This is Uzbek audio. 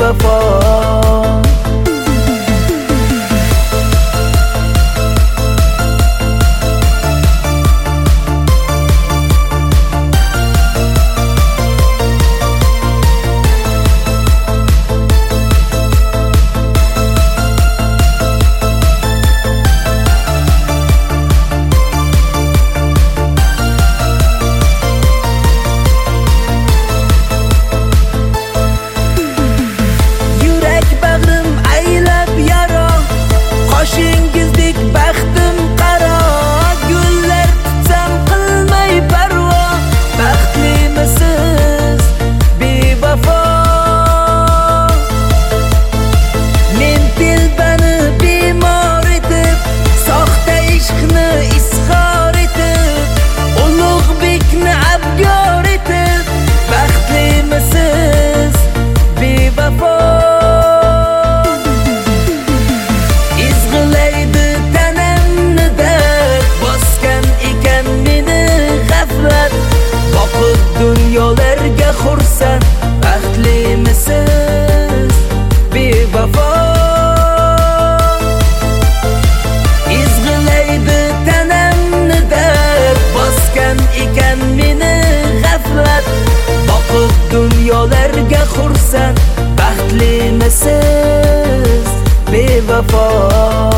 bevafo. Qoshingizdek baxtim qaro, gullar tutsam qilmay parvo. Baxtlimisiz bevafo? Men telbani bemor etib, soxta ishqni izhor etib, Ulug'bekni abgor etib, baxtlimisiz bevafo? Dunyolarga xursand, baxtlimisiz bevafo? Izg'ilaydi tanamni dard, bosgan ekan meni g'aflat. Boqib dunyolarga xursand, baxtlimisiz bevafo?